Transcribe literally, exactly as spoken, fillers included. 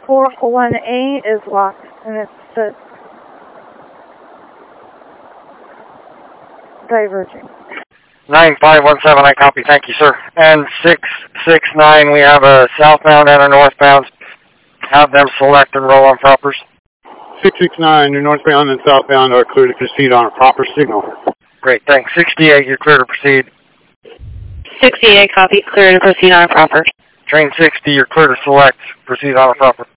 four one A is locked, and it says diverging. nine five one seven, I copy. Thank you, sir. And six six nine, we have a southbound and a northbound. Have them select and roll on propers. six six nine, your northbound and southbound are clear to proceed on a proper signal. Great, thanks. sixty-eight, you're clear to proceed. sixty-eight, copy. Clear to proceed on a proper. Train sixty, you're clear to select. Proceed on a proper.